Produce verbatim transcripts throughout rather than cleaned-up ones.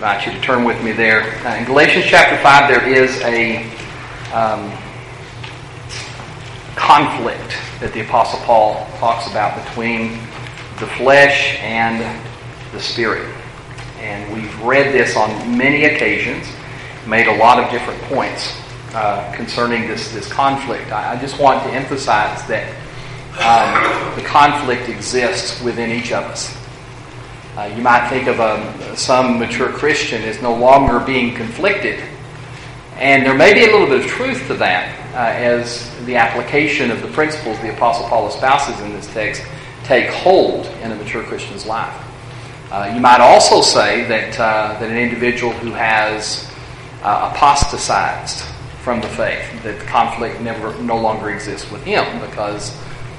invite you to turn with me there. Uh, in Galatians chapter five, there is a um, conflict that the Apostle Paul talks about between the flesh and the Spirit. And we've read this on many occasions, made a lot of different points uh, concerning this, this conflict. I, I just want to emphasize that um, the conflict exists within each of us. Uh, you might think of a, some mature Christian as no longer being conflicted. And there may be a little bit of truth to that uh, as the application of the principles the Apostle Paul espouses in this text take hold in a mature Christian's life. Uh, you might also say that uh, that an individual who has uh, apostatized from the faith, that the conflict never no longer exists with him because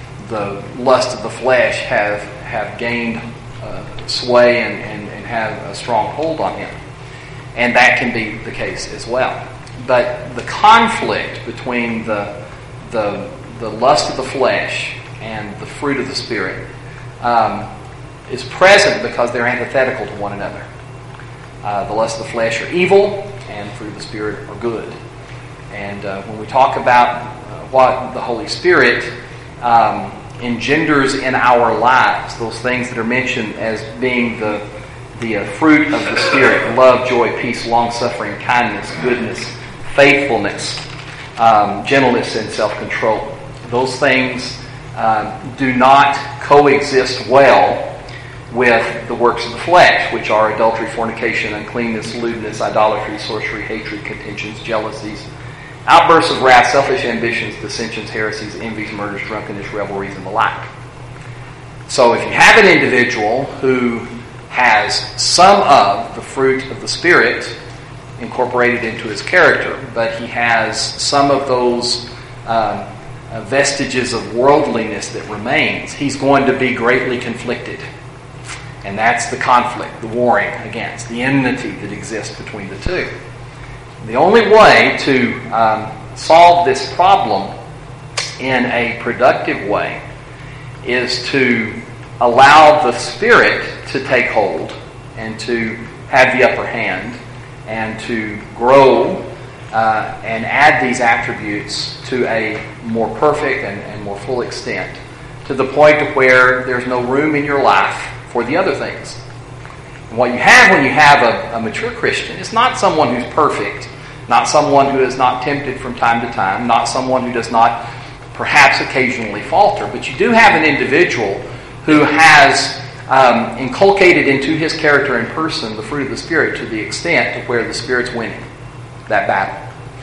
the lust of the flesh have, have gained uh, sway and, and, and have a strong hold on him. And that can be the case as well. But the conflict between the the, the lust of the flesh and the fruit of the Spirit um, is present because they're antithetical to one another. Uh, the lust of the flesh are evil, and the fruit of the Spirit are good. And uh, when we talk about uh, what the Holy Spirit um, engenders in our lives, those things that are mentioned as being the the uh, fruit of the Spirit: love, joy, peace, long-suffering, kindness, goodness, faithfulness, um, gentleness, and self-control. Those things uh, do not coexist well with the works of the flesh, which are adultery, fornication, uncleanness, lewdness, idolatry, sorcery, hatred, contentions, jealousies, outbursts of wrath, selfish ambitions, dissensions, heresies, envies, murders, drunkenness, revelries, and the like. So if you have an individual who has some of the fruit of the Spirit incorporated into his character, but he has some of those um, uh, vestiges of worldliness that remains, he's going to be greatly conflicted. And that's the conflict, the warring against, the enmity that exists between the two. The only way to um, solve this problem in a productive way is to allow the Spirit to take hold and to have the upper hand and to grow uh, and add these attributes to a more perfect and, and more full extent, to the point to where there's no room in your life for the other things. And what you have when you have a, a mature Christian is not someone who's perfect, not someone who is not tempted from time to time, not someone who does not perhaps occasionally falter, but you do have an individual who has um, inculcated into his character and person the fruit of the Spirit to the extent to where the Spirit's winning that battle.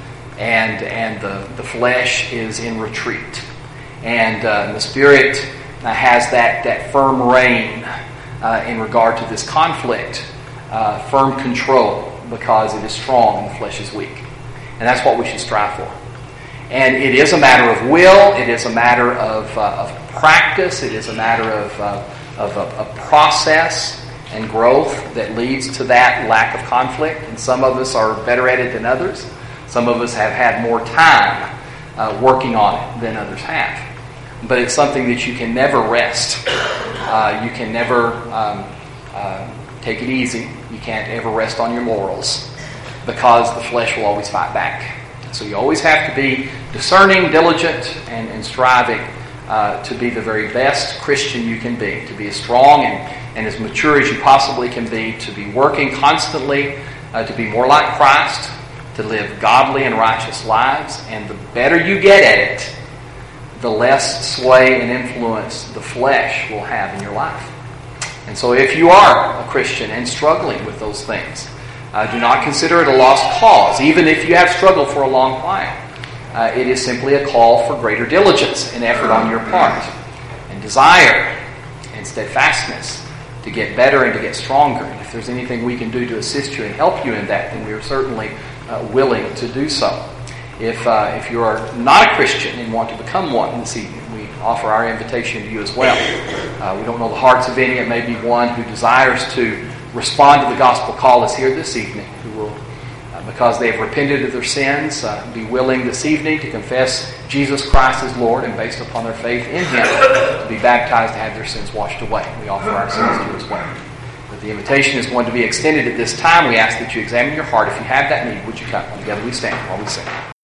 And and the, the flesh is in retreat. And uh, the Spirit uh, has that, that firm reign uh, in regard to this conflict, uh, firm control, because it is strong and the flesh is weak. And that's what we should strive for. And it is a matter of will, it is a matter of, uh, of practice, it is a matter of, uh, of a, a process and growth that leads to that lack of conflict. And some of us are better at it than others. Some of us have had more time uh, working on it than others have. But it's something that you can never rest. Uh, you can never um, uh, take it easy. You can't ever rest on your laurels because the flesh will always fight back. So you always have to be discerning, diligent, and, and striving uh, to be the very best Christian you can be, to be as strong and, and as mature as you possibly can be, to be working constantly, uh, to be more like Christ, to live godly and righteous lives. And the better you get at it, the less sway and influence the flesh will have in your life. And so if you are a Christian and struggling with those things, uh, do not consider it a lost cause, even if you have struggled for a long while. Uh, it is simply a call for greater diligence and effort on your part, and desire and steadfastness to get better and to get stronger. And if there's anything we can do to assist you and help you in that, then we are certainly uh, willing to do so. If uh, if you are not a Christian and want to become one this evening, we offer our invitation to you as well. Uh, we don't know the hearts of any. It may be one who desires to respond to the gospel call is here this evening, who will, uh, because they have repented of their sins, uh, be willing this evening to confess Jesus Christ as Lord, and based upon their faith in Him, to be baptized to have their sins washed away. We offer ourselves to you as well. With the The invitation is going to be extended at this time. We ask that you examine your heart. If you have that need, would you come? Together we stand while we sing.